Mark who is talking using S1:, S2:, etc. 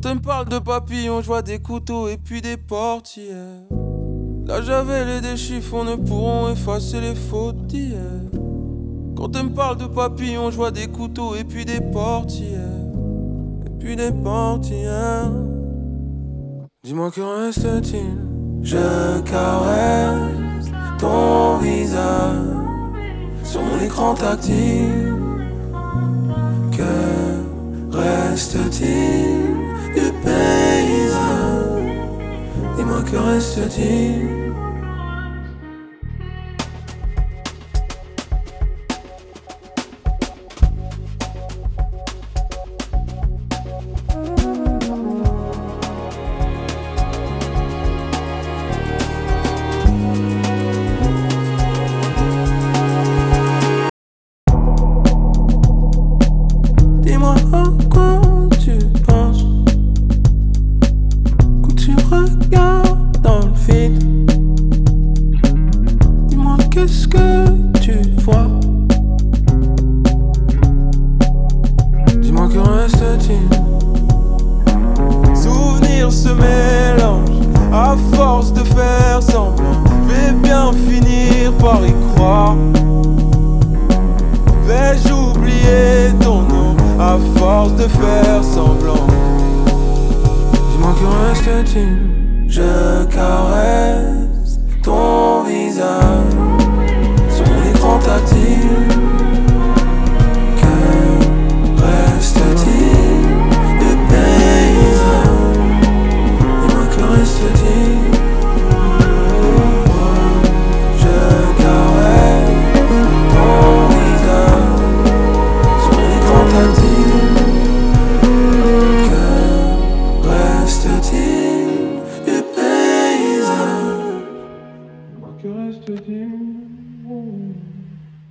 S1: elle me parle de papillons, je vois des couteaux et puis des portières. Là j'avais les déchiffons ne pourront effacer les fautes d'hier. Quand elle me parle de papillons, je vois des couteaux et puis des portières. Et puis des portières. Dis-moi que reste-t-il? Je caresse ton visage sur mon écran tactile. Que reste-t-il du paysage? Dis-moi que reste-t-il? Dis-moi à quoi tu penses quand tu regardes dans le vide. Dis-moi qu'est-ce que tu vois. Dis-moi que reste-t-il. Souvenirs se mélangent à force de faire semblant. Je vais bien finir par y croire. Vais-je oublier ton nom à force de faire semblant? Dis-moi que reste-t-il? Je caresse